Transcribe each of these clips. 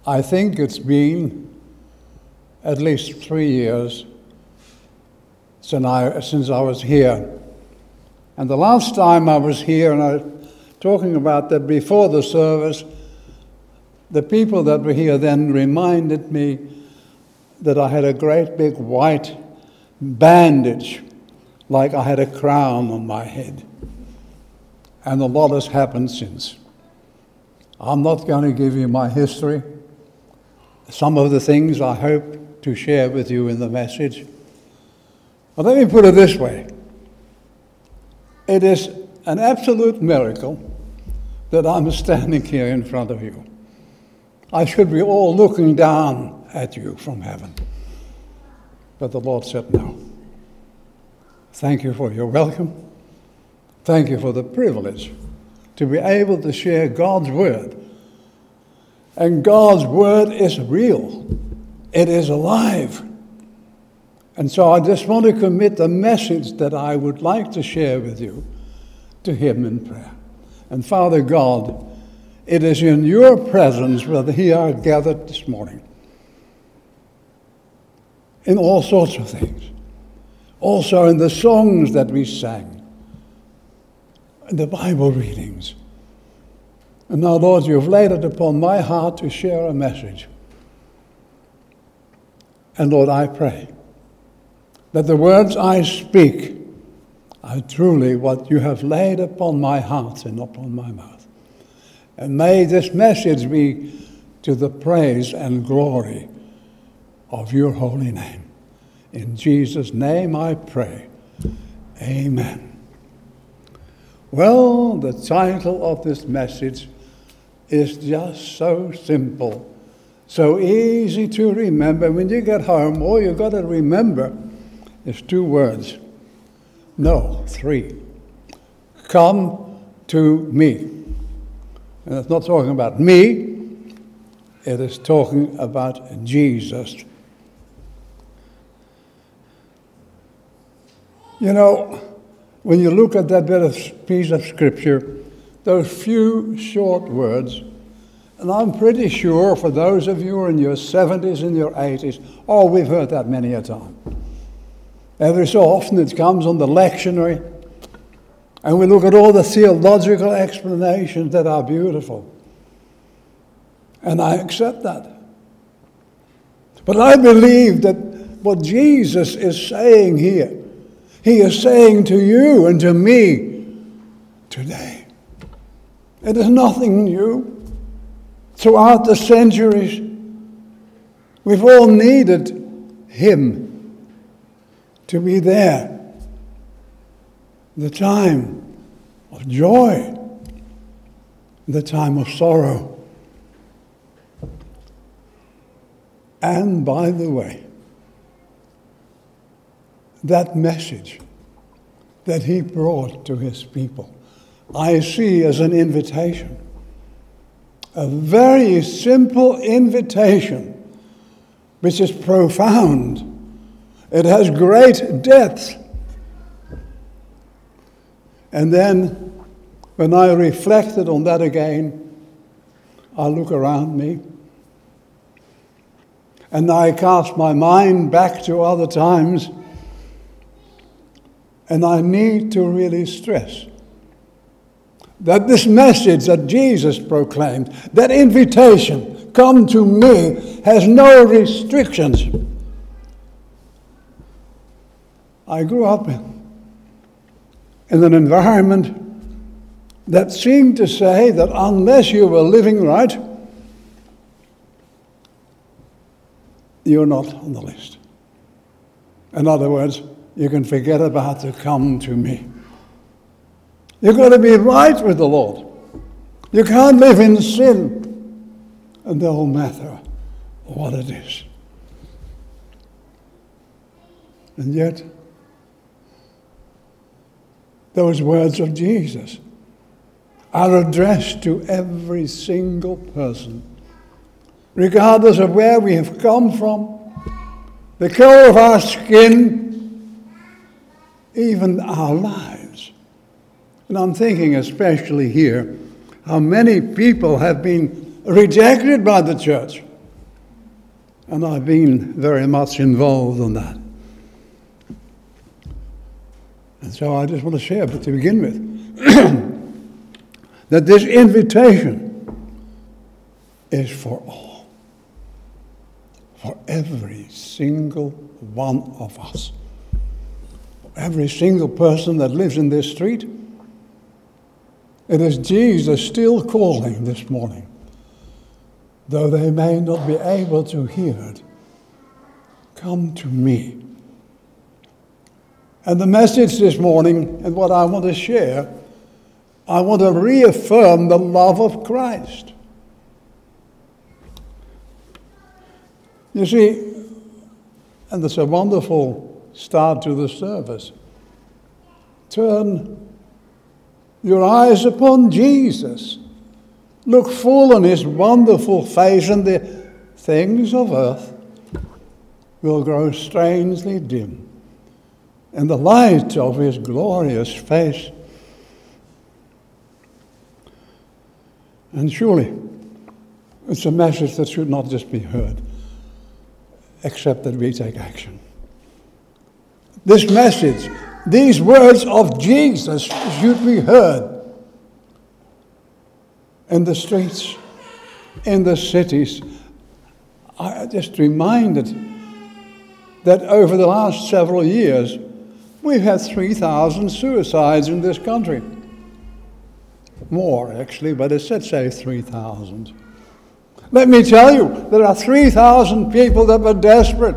I think it's been at least 3 years since I was here. And the last time I was here, and I was talking about that before the service, the people that were here then reminded me that I had a great big white bandage, like I had a crown on my head. And a lot has happened since. I'm not going to give you my history. Some of the things I hope to share with you in the message. But let me put it this way. It is an absolute miracle that I'm standing here in front of you. I should be all looking down at you from heaven. But the Lord said no. Thank you for your welcome. Thank you for the privilege to be able to share God's word. And God's word is real. It is alive. And so I just want to commit the message that I would like to share with you to Him in prayer. And Father God, it is in your presence where He are gathered this morning. In all sorts of things. Also in the songs that we sang. In the Bible readings. And now, Lord, you've laid it upon my heart to share a message. And Lord, I pray that the words I speak are truly what you have laid upon my heart and upon my mouth. And may this message be to the praise and glory of your holy name. In Jesus' name I pray. Amen. Well, the title of this message is just so simple, so easy to remember. When you get home, all you've got to remember is 2 words. No, 3. Come to me. And it's not talking about me, it is talking about Jesus. You know, when you look at that piece of scripture, those few short words, and I'm pretty sure for those of you in your 70s and your 80s, we've heard that many a time. Every so often it comes on the lectionary, and we look at all the theological explanations that are beautiful. And I accept that. But I believe that what Jesus is saying here, He is saying to you and to me today. It is nothing new. Throughout the centuries, we've all needed Him to be there. The time of joy, the time of sorrow. And by the way, that message that He brought to His people, I see as an invitation. A very simple invitation, which is profound. It has great depth. And then, when I reflected on that again, I look around me, and I cast my mind back to other times, and I need to really stress that this message that Jesus proclaimed, that invitation, come to me, has no restrictions. I grew up in an environment that seemed to say that unless you were living right, you're not on the list. In other words, you can forget about the come to me. You've got to be right with the Lord. You can't live in sin. And no matter what it is. And yet, those words of Jesus are addressed to every single person, regardless of where we have come from, the color of our skin, even our lives. And I'm thinking especially here how many people have been rejected by the church. And I've been very much involved in that. And so I just want to share, but to begin with, that this invitation is for all. For every single one of us. Every single person that lives in this street. It is Jesus still calling this morning, though they may not be able to hear it. Come to me. And the message this morning, and what I want to share, I want to reaffirm the love of Christ. You see, and it's a wonderful start to the service. Turn your eyes upon Jesus. Look full on his wonderful face, and the things of earth will grow strangely dim in the light of his glorious face. And surely, it's a message that should not just be heard, except that we take action. This message, these words of Jesus should be heard in the streets, in the cities. I just reminded that over the last several years, we've had 3,000 suicides in this country. More, actually, but it said say 3,000. Let me tell you, there are 3,000 people that were desperate.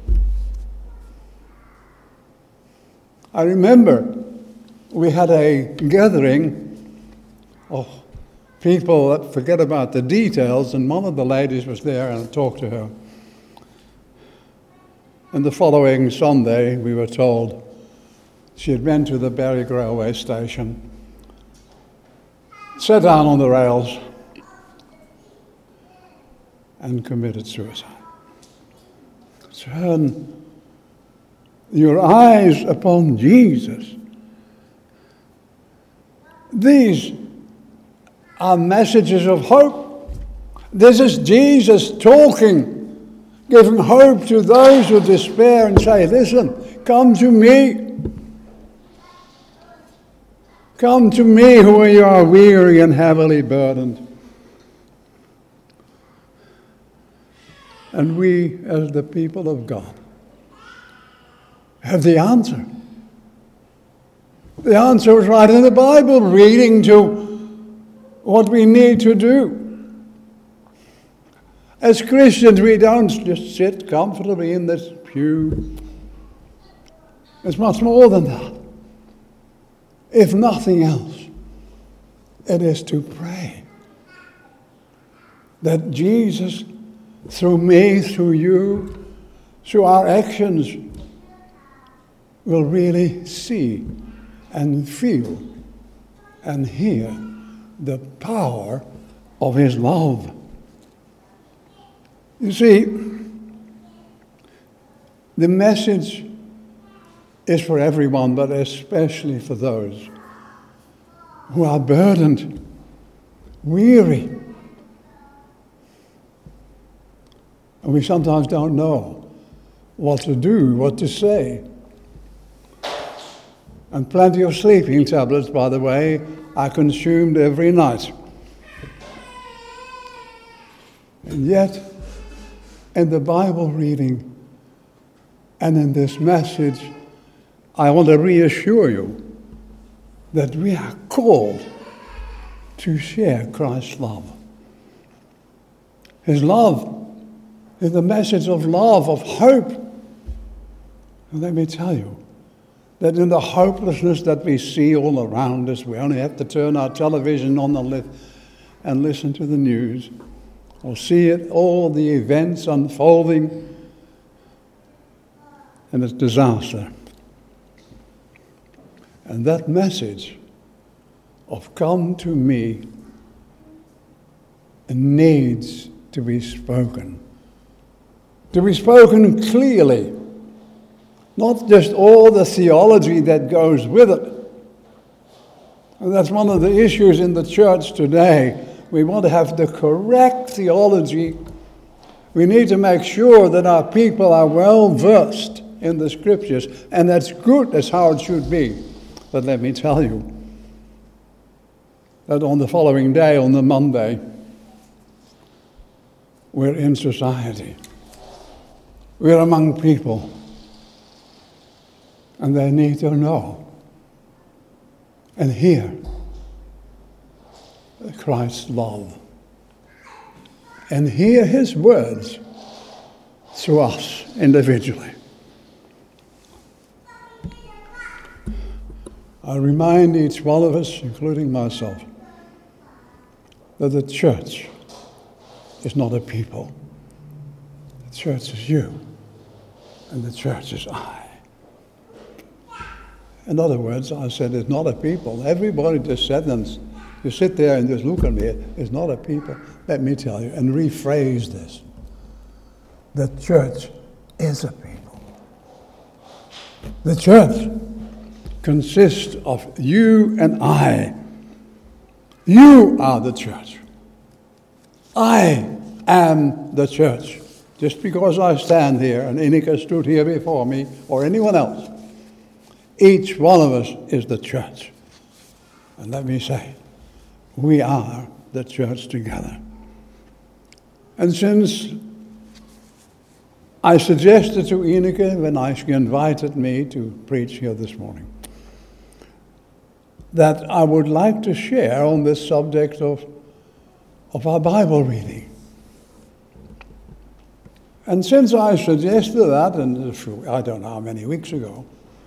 I remember we had a gathering of people that forget about the details, and one of the ladies was there, and I talked to her. And the following Sunday, we were told she had been to the Berwick railway station, sat down on the rails, and committed suicide. Turn your eyes upon Jesus. These are messages of hope. This is Jesus talking, giving hope to those who despair and say, listen, come to me. Come to me who you are weary and heavily burdened. And we, as the people of God, have the answer. The answer is right in the Bible, reading to what we need to do. As Christians, we don't just sit comfortably in this pew. It's much more than that. If nothing else, it is to pray that Jesus, through me, through you, through our actions, will really see and feel and hear the power of his love. You see, the message is for everyone, but especially for those who are burdened, weary. And we sometimes don't know what to do, what to say. And plenty of sleeping tablets, by the way, are consumed every night. And yet, in the Bible reading and in this message, I want to reassure you that we are called to share Christ's love. His love is the message of love, of hope. And let me tell you, that in the hopelessness that we see all around us, we only have to turn our television on and listen to the news, or see it, all the events unfolding, and it's disaster. And that message of come to me needs to be spoken clearly. Not just all the theology that goes with it. And that's one of the issues in the church today. We want to have the correct theology, We need to make sure that our people are well versed in the Scriptures, and that's good, that's how it should be. But let me tell you that on the following day, on the Monday, we're in society. We're among people, and they need to know and hear Christ's love and hear his words through us individually. I remind each one of us, including myself, that the church is not a people. The church is you, and the church is I. In other words, I said it's not a people. Everybody just said, and you sit there and just look at me, it's not a people. Let me tell you, and rephrase this. The church is a people. The church consists of you and I. You are the church. I am the church. Just because I stand here and Inika stood here before me, or anyone else, each one of us is the church. And let me say, we are the church together. And since I suggested to Inika when she invited me to preach here this morning, that I would like to share on this subject of our Bible reading. And since I suggested that, and I don't know how many weeks ago,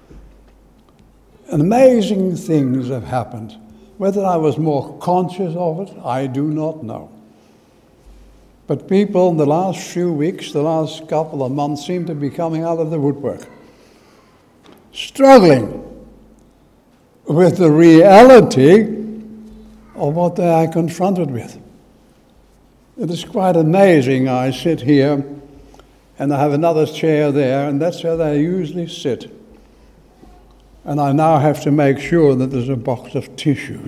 amazing things have happened. Whether I was more conscious of it, I do not know. But people in the last few weeks, the last couple of months, seem to be coming out of the woodwork, struggling with the reality of what they are confronted with. It is quite amazing. I sit here, and I have another chair there, and that's where they usually sit. And I now have to make sure that there's a box of tissues.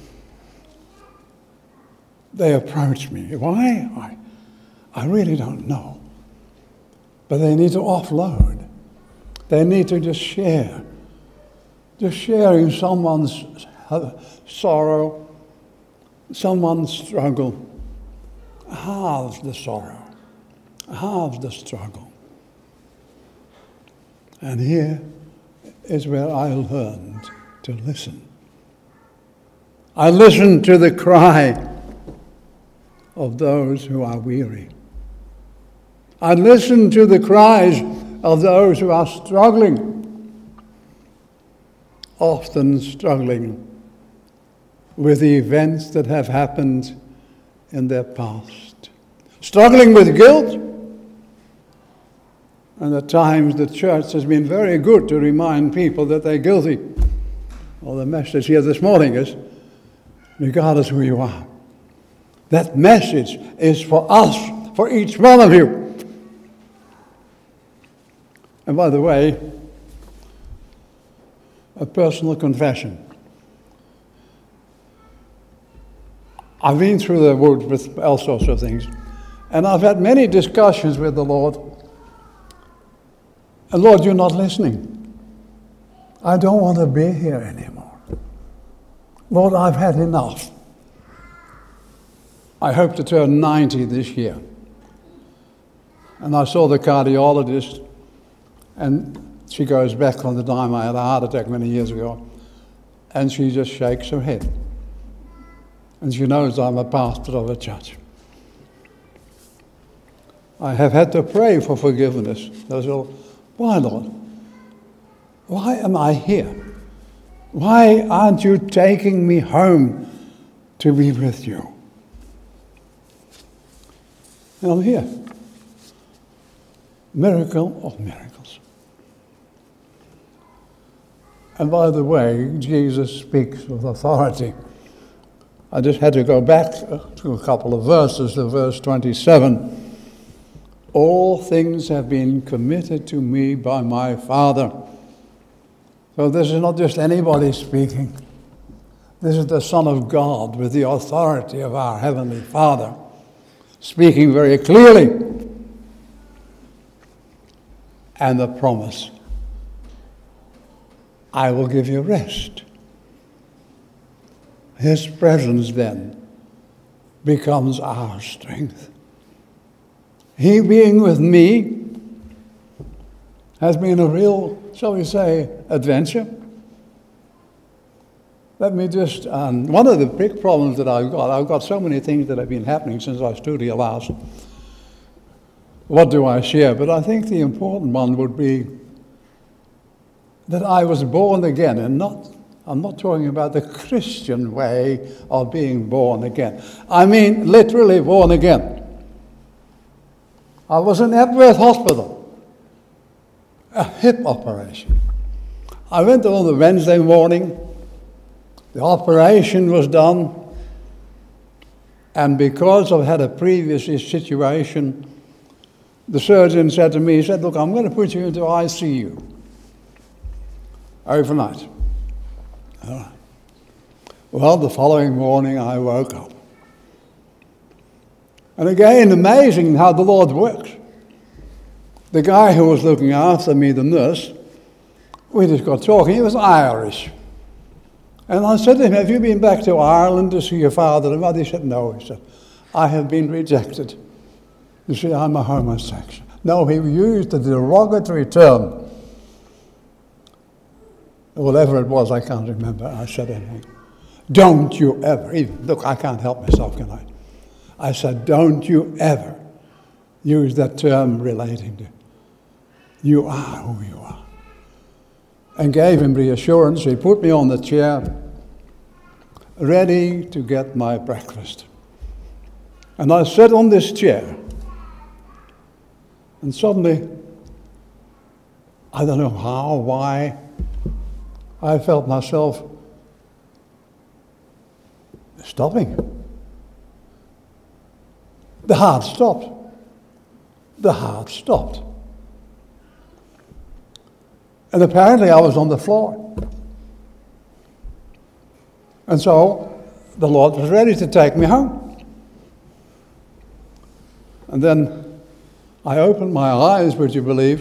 They approach me. Why? I really don't know. But they need to offload. They need to just share. Just sharing someone's sorrow, someone's struggle, halves the sorrow, halves the struggle. And here is where I learned to listen. I listened to the cry of those who are weary. I listened to the cries of those who are struggling, often struggling with the events that have happened in their past, struggling with guilt. And at times the church has been very good to remind people that they're guilty. Well, the message here this morning is, regardless who you are, that message is for us, for each one of you. And by the way, a personal confession. I've been through the woods with all sorts of things, and I've had many discussions with the Lord. And Lord, you're not listening. I don't want to be here anymore. Lord, I've had enough. I hope to turn 90 this year. And I saw the cardiologist, and she goes back on the time I had a heart attack many years ago, and she just shakes her head. And she knows I'm a pastor of a church. I have had to pray for forgiveness. Why, Lord? Why am I here? Why aren't you taking me home to be with you? And I'm here. Miracle of miracles. And by the way, Jesus speaks with authority. I just had to go back to a couple of verses, to verse 27. All things have been committed to me by my Father. So this is not just anybody speaking. This is the Son of God with the authority of our Heavenly Father, speaking very clearly. and the promise, I will give you rest. His presence then becomes our strength. He being with me has been a real, shall we say, adventure. Let me just, one of the big problems that I've got so many things that have been happening since I stood here last. What do I share? But I think the important one would be that I was born again, and I'm not talking about the Christian way of being born again. I mean literally born again. I was in Epworth Hospital, a hip operation. I went on the Wednesday morning, the operation was done, and because I've had a previous situation, the surgeon said to me, he said, look, I'm going to put you into ICU overnight. All right. Well, the following morning I woke up. And again, amazing how the Lord works. The guy who was looking after me, the nurse, we just got talking. He was Irish. And I said to him, have you been back to Ireland to see your father and mother? He said, no. He said, I have been rejected. You see, I'm a homosexual. No, he used a derogatory term. Whatever it was, I can't remember. I said anything. Don't you ever, look, I can't help myself, can I? I said, don't you ever use that term relating to, you are who you are. And gave him reassurance. He put me on the chair, ready to get my breakfast. And I sat on this chair, and suddenly, I don't know how, why, I felt myself stopping. The heart stopped. The heart stopped. And apparently I was on the floor. And so the Lord was ready to take me home. And then I opened my eyes, would you believe?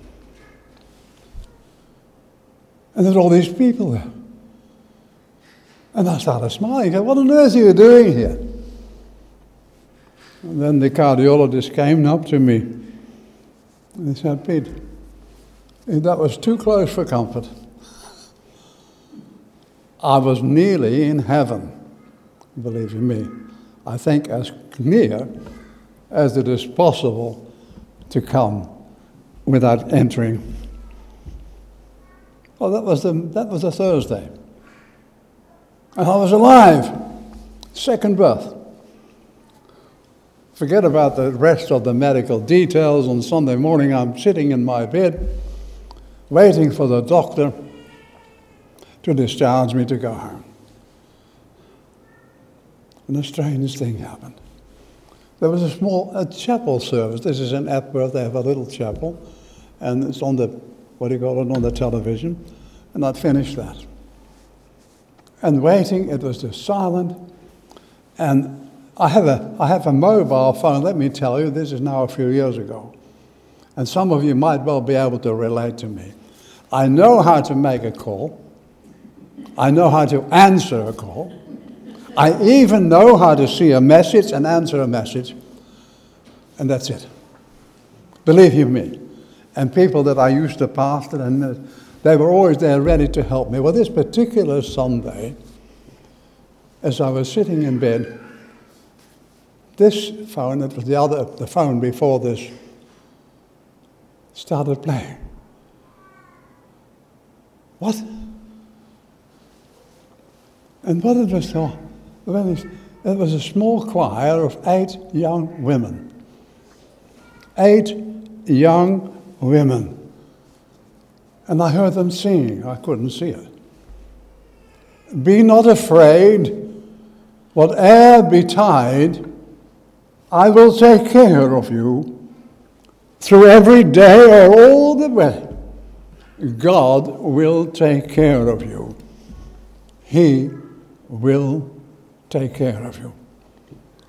And there's all these people there. And I started smiling. I said, what on earth are you doing here? And then the cardiologist came up to me and he said, Pete, that was too close for comfort. I was nearly in heaven, believe you me. I think as near as it is possible to come without entering. Well, that was a Thursday. And I was alive. Second birth. Forget about the rest of the medical details. On Sunday morning, I'm sitting in my bed, waiting for the doctor to discharge me to go home. And a strange thing happened. There was a chapel service. This is in Epworth. They have a little chapel, and it's on the, on the television. And I'd finished that. And waiting, it was just silent. And I have a mobile phone. Let me tell you, this is now a few years ago. And some of you might well be able to relate to me. I know how to make a call. I know how to answer a call. I even know how to see a message and answer a message. And that's it. Believe you me. And people that I used to pastor, and they were always there ready to help me. Well, this particular Sunday, as I was sitting in bed, this phone, it was the phone before this, started playing. What? And what it was, it was a small choir of 8 young women. 8 young women. And I heard them singing. I couldn't see it. Be not afraid, whate'er betide, I will take care of you through every day or all the way. God will take care of you. He will take care of you.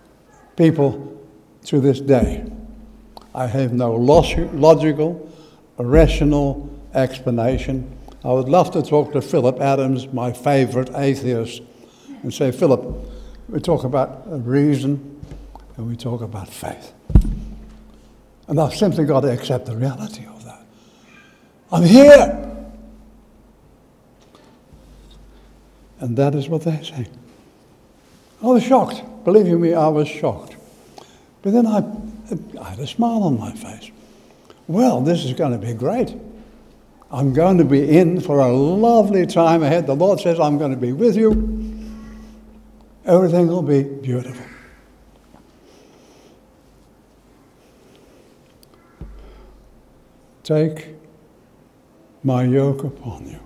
People, to this day, I have no logical a rational explanation. I would love to talk to Philip Adams, my favorite atheist, and say, Philip, we talk about reason and we talk about faith. And I've simply got to accept the reality of that. I'm here. And that is what they say. I was shocked. Believe you me, I was shocked. But then I had a smile on my face. Well, this is going to be great. I'm going to be in for a lovely time ahead. The Lord says I'm going to be with you. Everything will be beautiful. Take my yoke upon you.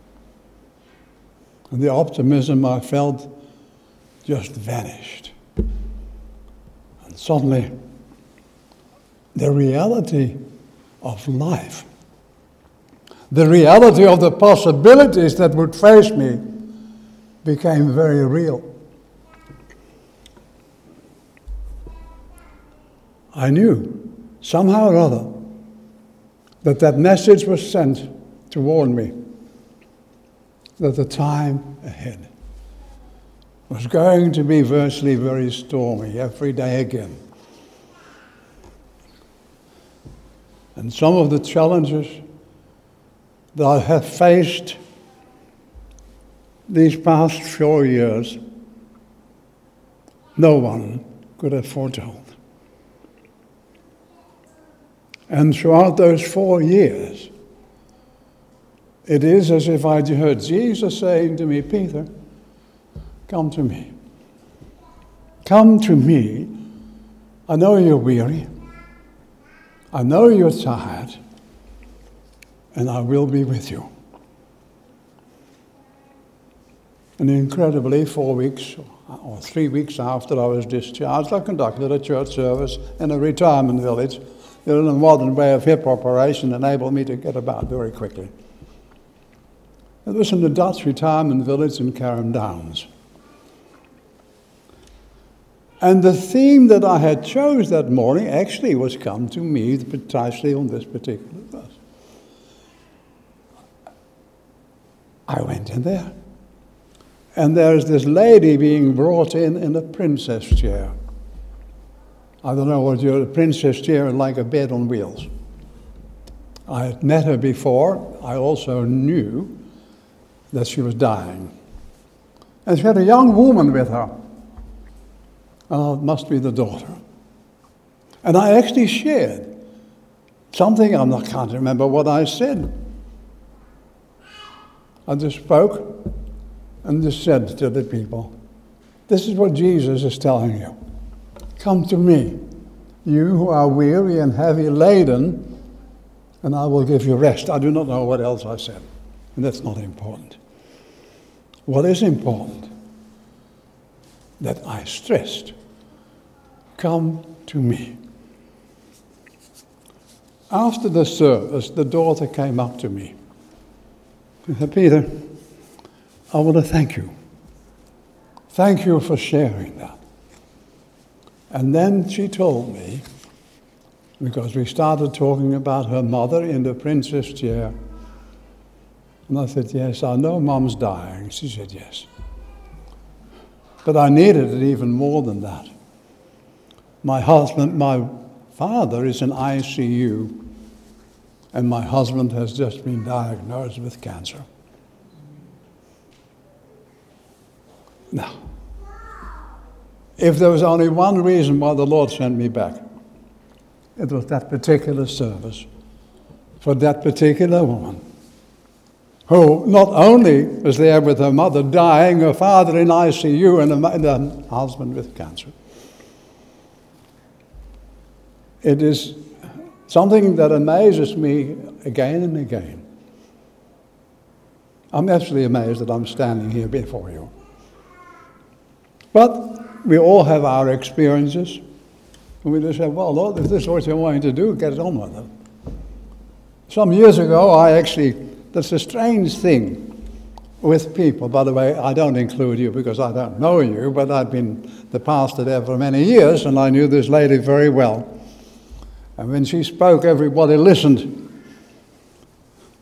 And the optimism I felt just vanished. And suddenly, the reality of life, the reality of the possibilities that would face me, became very real. I knew, somehow or other, that message was sent to warn me that the time ahead was going to be virtually very stormy every day again. And some of the challenges that I have faced these past 4 years, no one could have foretold. And throughout those 4 years, it is as if I heard Jesus saying to me, Peter, come to me. Come to me. I know you're weary. I know you're tired. And I will be with you. And incredibly, 4 weeks or 3 weeks after I was discharged, I conducted a church service in a retirement village. A modern way of hip operation enabled me to get about very quickly. It was in the Dutch retirement village in Carrum Downs. And the theme that I had chose that morning actually was come to me precisely on this particular verse. I went in there. And there's this lady being brought in a princess chair. I don't know what a princess chair is, like a bed on wheels. I had met her before. I also knew that she was dying. And she had a young woman with her. Oh, it must be the daughter. And I actually shared something, I can't remember what I said. I just spoke and just said to the people, this is what Jesus is telling you. Come to me, you who are weary and heavy laden, and I will give you rest. I do not know what else I said, and that's not important. What is important, that I stressed, come to me. After the service, the daughter came up to me. She said, Peter, I want to thank you. Thank you for sharing that. And then she told me, because we started talking about her mother in the princess chair, and I said, yes, I know Mom's dying. She said, yes. But I needed it even more than that. My father is in ICU, and my husband has just been diagnosed with cancer. Now, if there was only one reason why the Lord sent me back, it was that particular service for that particular woman, who not only was there with her mother dying, her father in ICU, and her husband with cancer. It is something that amazes me again and again. I'm absolutely amazed that I'm standing here before you. But we all have our experiences. And we just say, well, Lord, if this is what you're wanting to do, get on with it. Some years ago, that's a strange thing with people. By the way, I don't include you because I don't know you, but I've been the pastor there for many years, and I knew this lady very well. And when she spoke, everybody listened.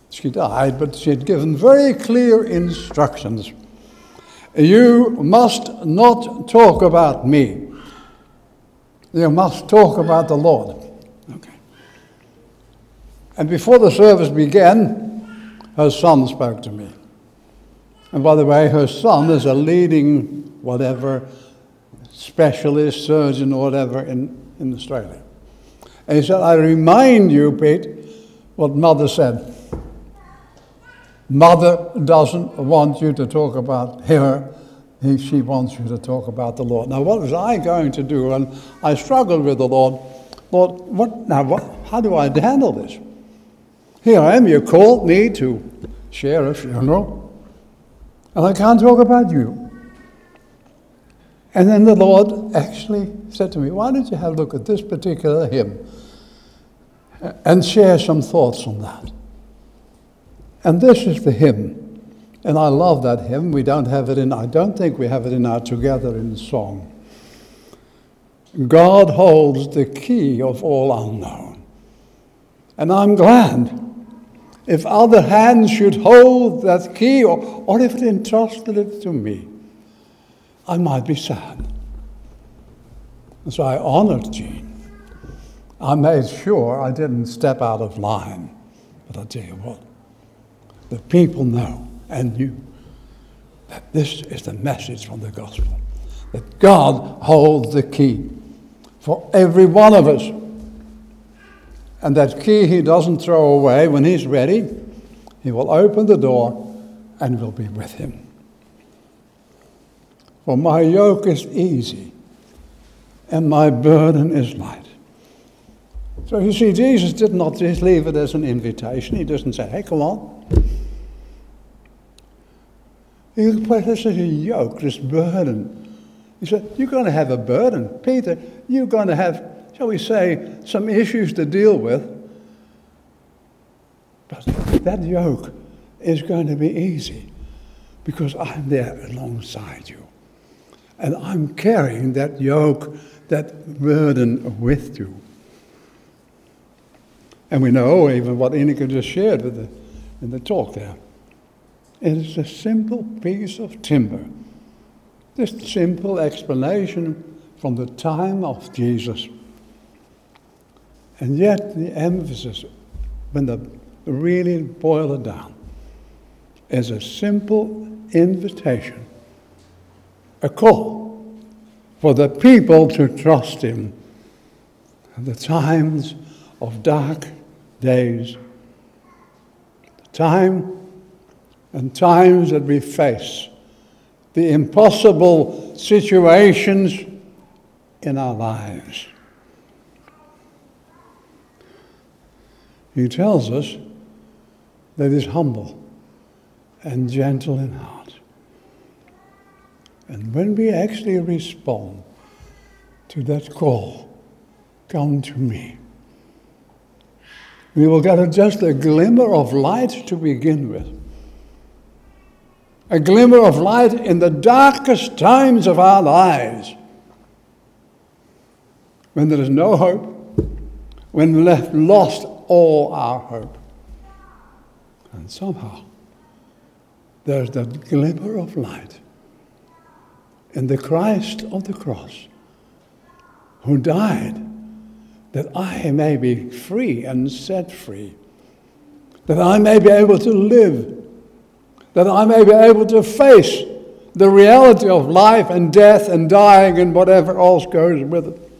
She died, but she had given very clear instructions. You must not talk about me. You must talk about the Lord. Okay. And before the service began, her son spoke to me. And by the way, her son is a leading whatever specialist, surgeon or whatever in Australia. And he said, I remind you, Pete, what Mother said. Mother doesn't want you to talk about her. She wants you to talk about the Lord. Now, what was I going to do? And I struggled with the Lord. Lord, how do I handle this? Here I am, you called me to share a funeral, and I can't talk about you. And then the Lord actually said to me, why don't you have a look at this particular hymn and share some thoughts on that? And this is the hymn, and I love that hymn. I don't think we have it in our Together in Song. God holds the key of all unknown. And I'm glad if other hands should hold that key, or if it entrusted it to me, I might be sad. And so I honored Jean. I made sure I didn't step out of line. But I'll tell you what, the people know and knew that this is the message from the gospel, that God holds the key for every one of us. And that key he doesn't throw away. When he's ready, he will open the door and we'll be with him. For my yoke is easy and my burden is light. So you see, Jesus did not just leave it as an invitation. He doesn't say, hey, come on. You put this as a yoke, this burden. He said, you're going to have a burden. Peter, you're going to have, shall we say, some issues to deal with. But that yoke is going to be easy because I'm there alongside you. And I'm carrying that yoke, that burden with you. And we know even what Ineke just shared in the talk there. It is a simple piece of timber. Just simple explanation from the time of Jesus. And yet the emphasis, when they really boil it down, is a simple invitation, a call for the people to trust him at the times of dark days, times that we face, the impossible situations in our lives. He tells us that he's humble and gentle in heart. And when we actually respond to that call, come to me, we will get just a glimmer of light to begin with. A glimmer of light in the darkest times of our lives. When there is no hope, when we have lost all our hope. And somehow, there's that glimmer of light in the Christ of the cross, who died that I may be free and set free, that I may be able to live, that I may be able to face the reality of life and death and dying and whatever else goes with it.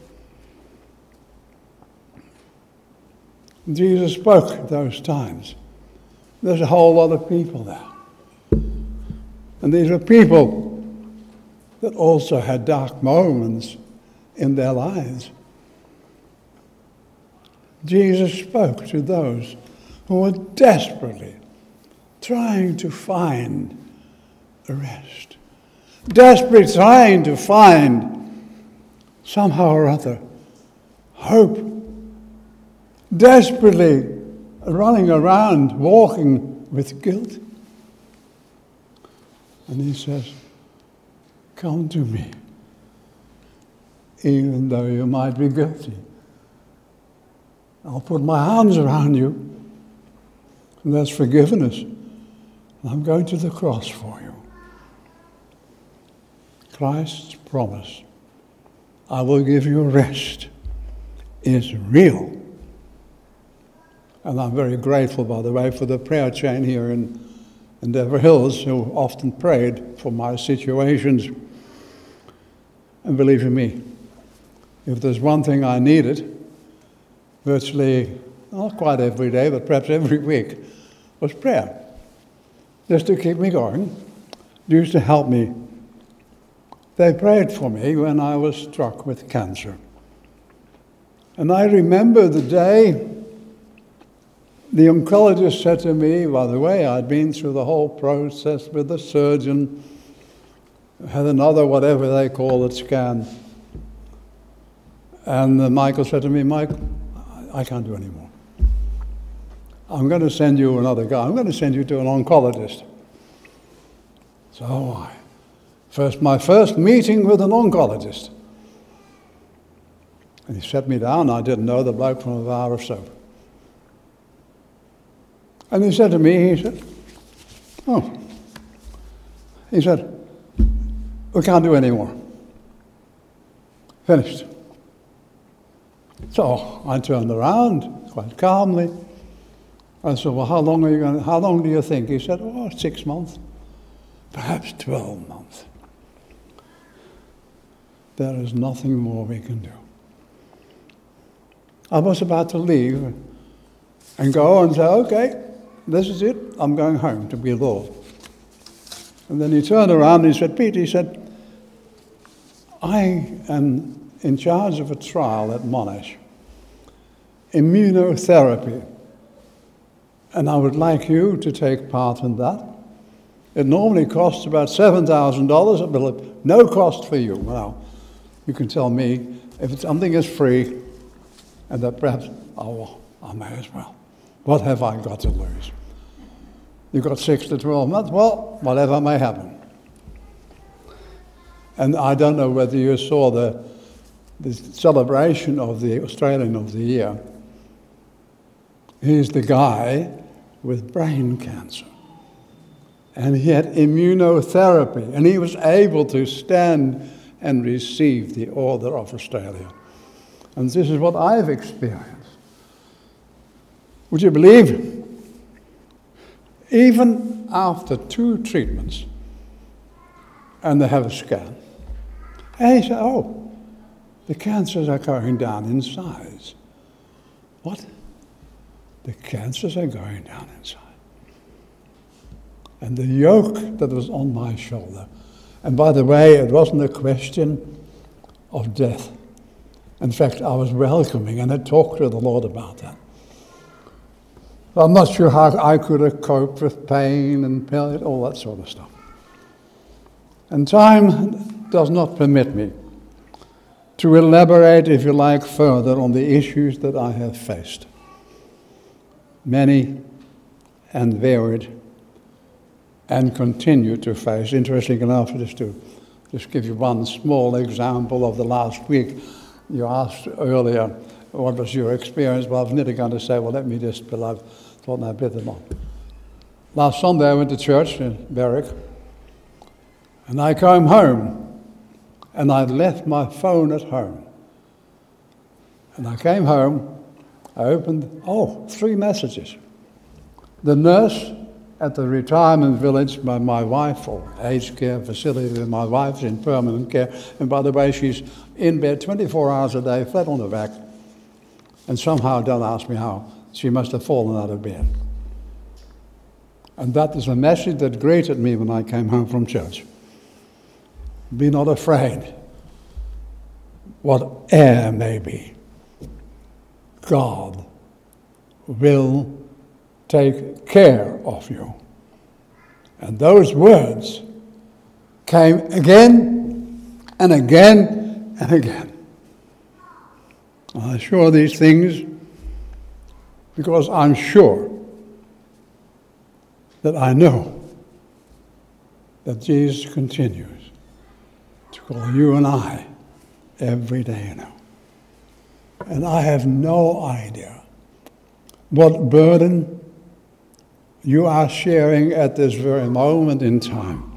Jesus spoke at those times. There's a whole lot of people there. And these are people that also had dark moments in their lives. Jesus spoke to those who were desperately trying to find a rest, desperately trying to find somehow or other hope, desperately running around walking with guilt. And he says, come to me, even though you might be guilty. I'll put my arms around you. And that's forgiveness. I'm going to the cross for you. Christ's promise, I will give you rest, is real. And I'm very grateful, by the way, for the prayer chain here in Endeavour Hills, who often prayed for my situations. And believe you me, if there's one thing I needed, virtually, not quite every day, but perhaps every week, was prayer. Just to keep me going, used to help me. They prayed for me when I was struck with cancer. And I remember the day the oncologist said to me, by the way, I'd been through the whole process with the surgeon, had another whatever they call it scan. And Michael said to me, Mike, I can't do any more. I'm going to send you another guy. I'm going to send you to an oncologist. So my first meeting with an oncologist. And he set me down. I didn't know the bloke from a bar of soap. And he said to me, he said, we can't do any more. Finished. So I turned around quite calmly. I said, well, how long do you think? He said, 6 months, perhaps 12 months. There is nothing more we can do. I was about to leave and go and say, okay, this is it. I'm going home to be Lord. And then he turned around and he said, Pete, he said, I am in charge of a trial at Monash, immunotherapy, and I would like you to take part in that. It normally costs about $7,000, but no cost for you. Well, you can tell me if something is free, and that perhaps, I may as well. What have I got to lose? You've got 6 to 12 months. Well, whatever may happen. And I don't know whether you saw the celebration of the Australian of the Year. He's the guy with brain cancer. And he had immunotherapy. And he was able to stand and receive the Order of Australia. And this is what I've experienced. Would you believe? Even after 2 treatments, and they have a scan, and he said, the cancers are going down in size. What? The cancers are going down in size. And the yoke that was on my shoulder, and by the way, it wasn't a question of death. In fact, I was welcoming and had talked to the Lord about that. I'm not sure how I could have coped with pain and all that sort of stuff. And time does not permit me to elaborate, if you like, further on the issues that I have faced. Many and varied, and continue to face. Interesting enough, just to give you one small example of the last week. You asked earlier, what was your experience? Well, I was nearly going to say, well, let me just, but I thought I better not. Last Sunday I went to church in Berwick, and I came home, and I'd left my phone at home. And I came home, I opened, 3 messages. The nurse at the retirement village by my wife, or aged care facility with my wife's in permanent care, and by the way, she's in bed 24 hours a day, flat on her back. And somehow, don't ask me how, she must have fallen out of bed. And that is a message that greeted me when I came home from church. Be not afraid, whate'er may be. God will take care of you. And those words came again and again and again. I assure these things because I'm sure that I know that Jesus continues to call you and I every day now. And I have no idea what burden you are sharing at this very moment in time.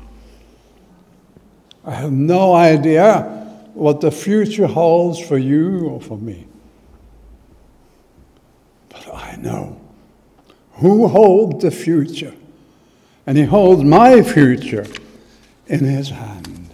I have no idea what the future holds for you or for me. But I know who holds the future, and he holds my future in his hand.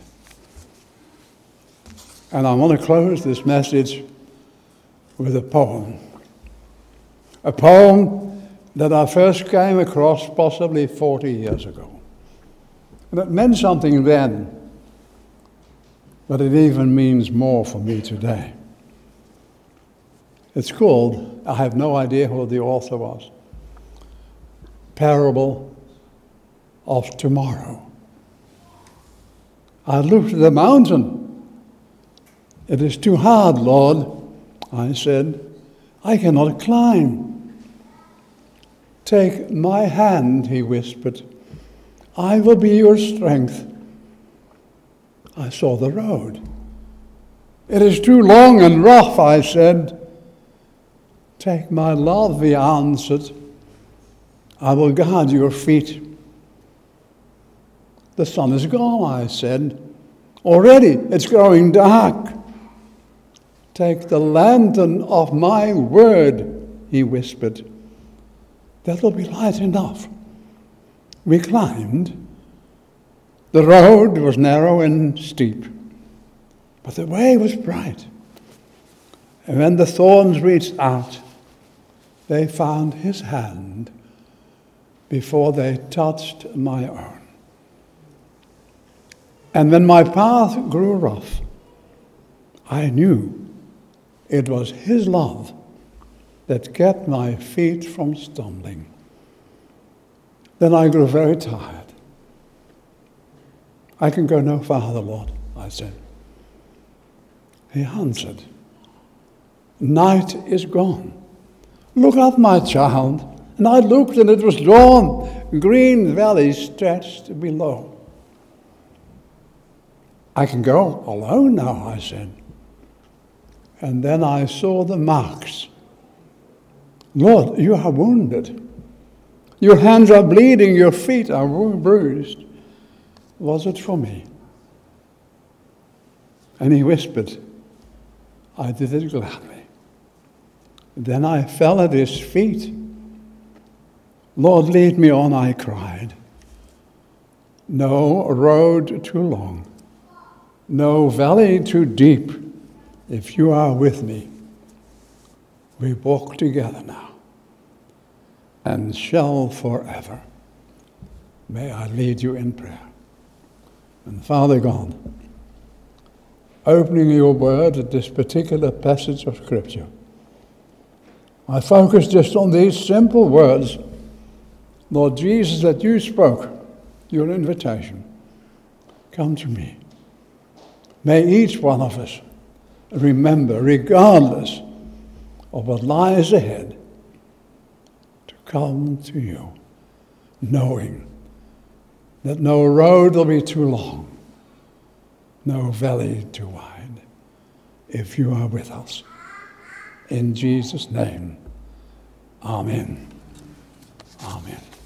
And I want to close this message with a poem. A poem that I first came across possibly 40 years ago. And it meant something then, but it even means more for me today. It's called, I have no idea who the author was, Parable of Tomorrow. I looked at the mountain. It is too hard, Lord, I said. I cannot climb. Take my hand, he whispered. I will be your strength. I saw the road. It is too long and rough, I said. Take my love, he answered. I will guard your feet. The sun is gone, I said. Already it's growing dark. Take the lantern of my word, he whispered. That will be light enough. We climbed. The road was narrow and steep, but the way was bright. And when the thorns reached out, they found his hand before they touched my own. And when my path grew rough, I knew it was his love that kept my feet from stumbling. Then I grew very tired. I can go no farther, Lord, I said. He answered, night is gone. Look up, my child. And I looked, and it was dawn. Green valleys stretched below. I can go alone now, I said. And then I saw the marks. Lord, you are wounded. Your hands are bleeding, your feet are bruised. Was it for me? And he whispered, I did it gladly. Then I fell at his feet. Lord, lead me on, I cried. No road too long, no valley too deep. If you are with me, we walk together now and shall forever. May I lead you in prayer. And Father God, opening your word at this particular passage of Scripture, I focus just on these simple words, Lord Jesus, that you spoke, your invitation. Come to me. May each one of us remember, regardless of what lies ahead, to come to you, knowing that no road will be too long, no valley too wide, if you are with us. In Jesus' name, amen. Amen.